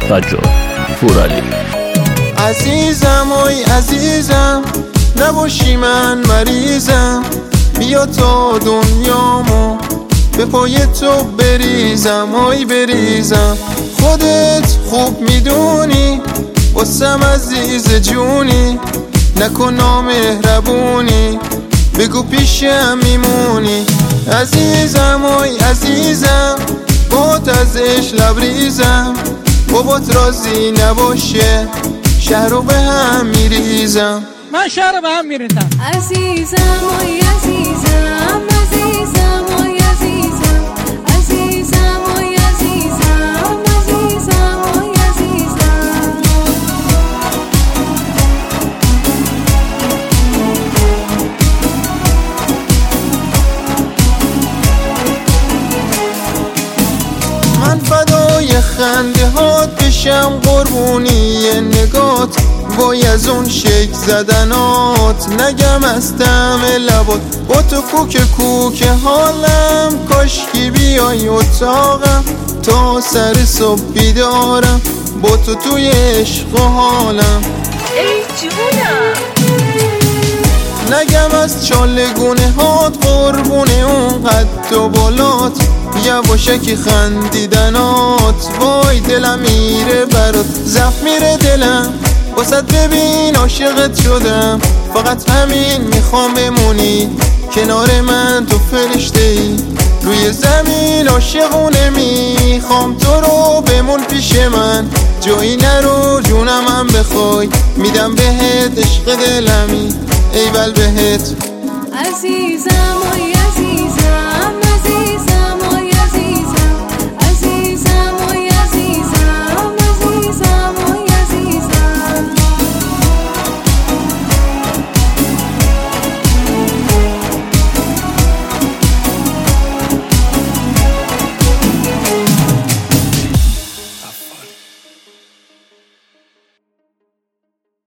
توجه پورالی. عزیزم آی عزیزم نباشی من مریضم، بیا تا دنیامو به پای تو بریزم، آی بریزم. خودت خوب میدونی واسم عزیز جونی، نکن نامهربونی بگو پیشم میمونی. عزیزم آی عزیزم بات ازش لبریزم، بابات راضی نباشه شهر رو به هم میریزم. من شهر رو به هم میریزم. عزیزم آی عزیزم عزیزم آی عزیزم عزیزم آی عزیزم عزیزم آی عزیزم. من فدای خنده هات بشم، قربونی نگات، وای از اون شک زدنات، نگم از طعم لبات. با تو کوک حالم، کاشکی بیای اتاقم تا سر صبح بیدارم، با تو توی عشق و حالم. ای جونم نگم از چالگونه هات، قربونه اون قد و بالات، یواشکی خندیدنات، وای دلم میره برات، زخم میره دلم واسه ببین عاشقت شدم. فقط همین میخوام بمونی کنار من، تو فرشته ای روی زمین عاشقونه، میخوام تو رو بمون پیش من، جایی نرو جونمم بخوای، میدم بهت عشق دلمی ایول بهت. عزیزم آی عزیزم